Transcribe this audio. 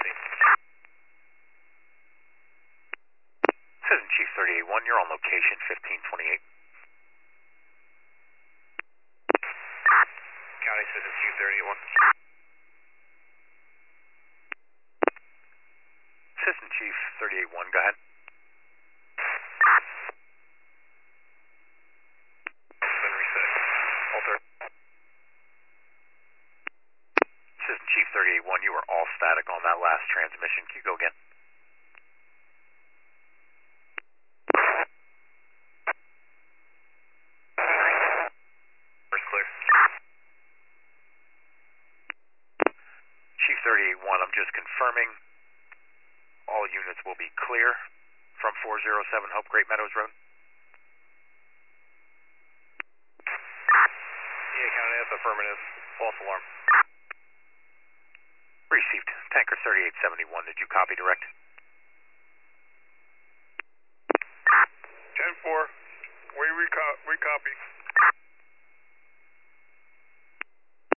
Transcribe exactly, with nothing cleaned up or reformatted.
scene. Citizen Chief thirty-eight one, you're on location fifteen twenty-eight. County Citizen Chief thirty-eight one. Citizen Chief thirty-eight one, go ahead. Been reset. Alter. Citizen Chief thirty-eight one, you were all static on that last transmission. Can you go again? First clear. Chief thirty-eight one, I'm just confirming all units will be clear from four oh seven Hope Great Meadows Road. Yeah, County, that's affirmative. False alarm. Received. Tanker thirty-eight seventy-one, did you copy direct? ten four, we reco- recopy.